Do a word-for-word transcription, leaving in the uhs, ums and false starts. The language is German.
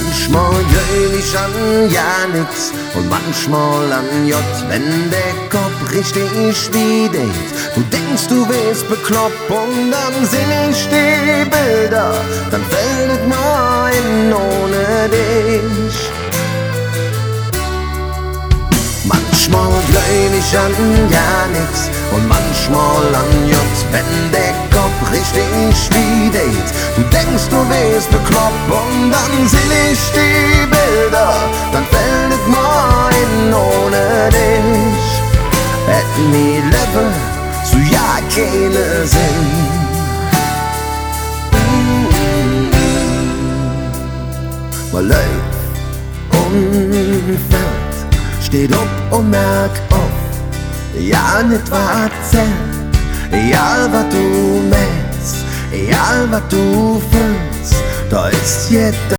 Manchmal glaub ich an ja nix und manchmal an J, wenn der Kopf richtig schwiedet. Du denkst, du wärst bekloppt und dann seh ich die Bilder, dann fällt es mal in ohne dich. Manchmal glaub ich an ja nix und manchmal an J, wenn der Kopf richtig schwiedet. Du denkst, du wärst bekloppt und dann seh ich die Bilder, dann fällt es mal in ohne dich. Hätten mir Leben zu ja keine Sinn. Mal läuft und fällt, steht up und merk auf, ja nicht was zählt, egal was du meinst, egal was du fühlst, da ist jeder